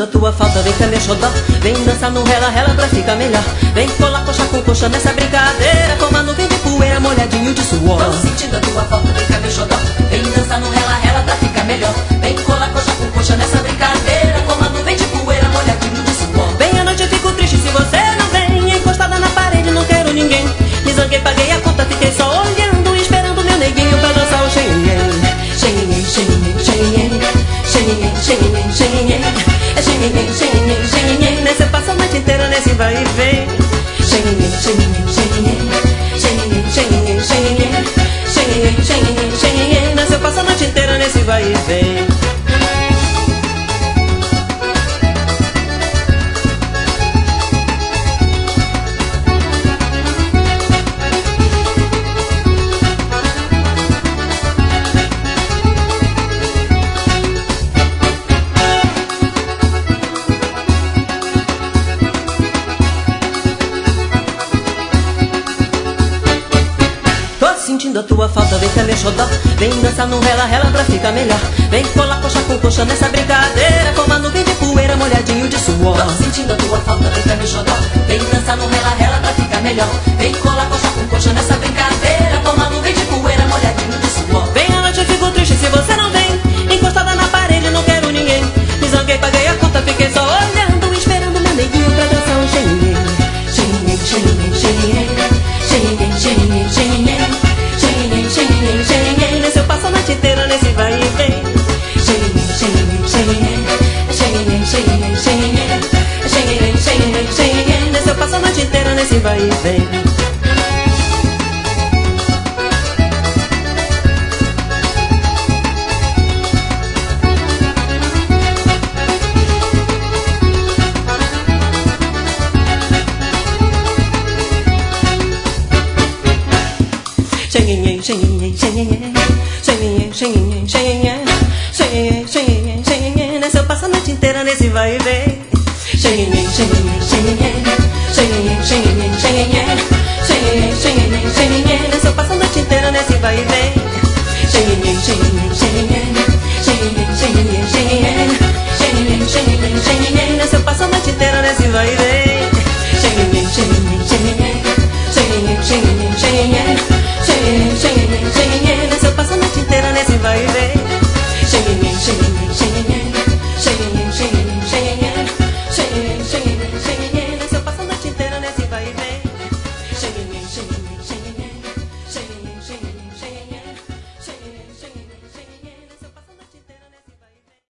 sentindo a tua falta, vem cá meu xodó. Vem dançar no rela, rela pra ficar melhor. Vem colar coxa com coxa nessa brincadeira, como a nuvem de poeira molhadinho de suor. Tô sentindo a tua falta, vem cá meu xodó. Vem dançar no rela, rela pra ficar melhor. Vem colar coxa com coxa nessa brincadeira, como a nuvem de poeira molhadinho de suor. Bem à noite eu fico triste se você não vem, encostada na parede não quero ninguém. Me zanguei, paguei a conta, fiquei só olhando, esperando meu neguinho pra dançar o xenhen. Xenhen, xenhen, xenhen, xenhen, xenhen, xenhen. É xenhen, xenhen, xenhen. Nessa passa a noite inteira nesse vai e vem. Xenhen, xenhen, xenhen, xenhen, xenhen, xenhen. Xenhen, xenhen, xenhen. Nessa passa a noite inteira nesse vai e vem. Sentindo a tua falta, vem cá meu xodó. Vem dançar no rela, rela pra ficar melhor. Vem colar coxa com coxa nessa brincadeira, como a nuvem de poeira molhadinho de suor. Tô sentindo a tua falta, vem cá meu xodó. Vem dançar no rela, rela pra ficar melhor. Vem colar coxa com coxa nessa brincadeira, como a nuvem de poeira molhadinho de suor. Bem à noite eu fico triste se você não vem, encostada na parede não quero ninguém. Me zanguei, paguei a conta, fiquei só olhando, esperando meu neguinho pra dançar um xenhen. Xenhen, xenhen, xenhen, xenhen, xenhen, xenhen. Xenhen, xenhen, xenhen. Nesse eu passo a noite inteira nesse vai e vem. Xenhen, xenhen, xenhen, xenhen, xenhen, xenhen. Xenhen, xenhen, xenhen. Nesse eu passo a noite inteira nesse vai e vem. Xenhen, xenhen, xenhen, xenhen, xenhen, xenhen, xenhen, xenhen, xenhen. Nessa eu passo a noite inteira nesse vai e vem. Xenhen, xenhen, xenhen, xenhen, xenhen, xenhen, xenhen, xenhen, xenhen. Nessa eu passo a noite inteira nesse vai e vem. Xenhen, xenhen, xenhen, xenhen, xenhen, xenhen, xenhen, xenhen, xenhen. Nessa eu passo a noite inteira nesse vai e vem. Xenhen, xenhen, xenhen, xenhen, xenhen, xenhen. Xenhen, xenhen, xenhen. Nessa eu passo a noite inteira nesse vai e vem. Xenhen, xenhen, xenhen, xenhen, xenhen, xenhen, xenhen, xenhen, xenhen.